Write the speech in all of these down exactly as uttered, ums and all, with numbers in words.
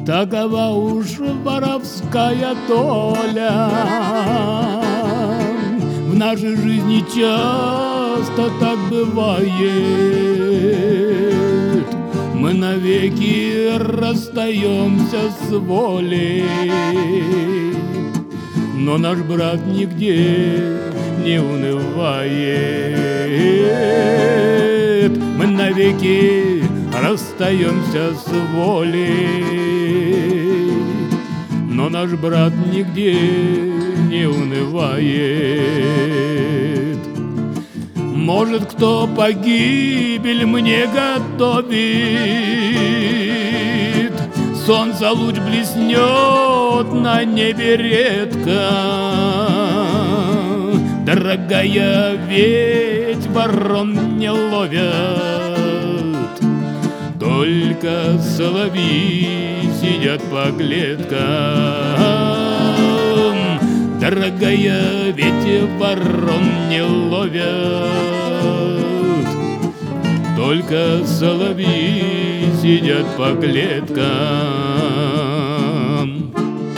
Такова уж воровская доля. В нашей жизни часто так бывает. Мы навеки расстаемся с волей, но наш брат нигде не унывает. Мы навеки расстаемся с волей, но наш брат нигде не унывает. Может, кто погибель мне готовит, солнце луч блеснет на небе редко. Дорогая, ведь ворон не ловят, только соловьи сидят по клеткам. Дорогая, ведь ворон не ловят, только соловьи сидят по клеткам.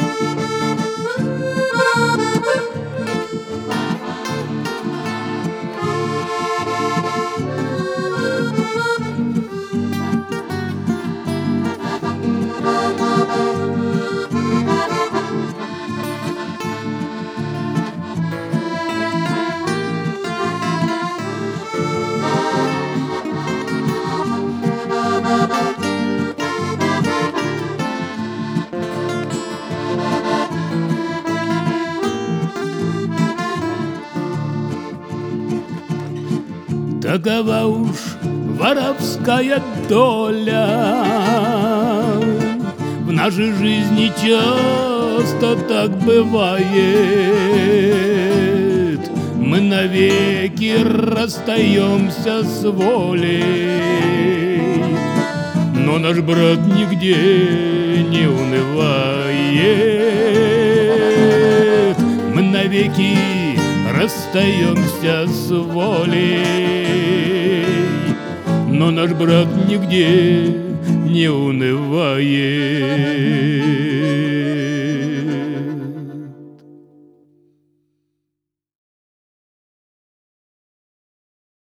Такова уж воровская доля. В нашей жизни часто так бывает. Мы навеки расстаемся с волей, но наш брат нигде не унывает. Мы навеки расстаемся с волей, но наш брат нигде не унывает.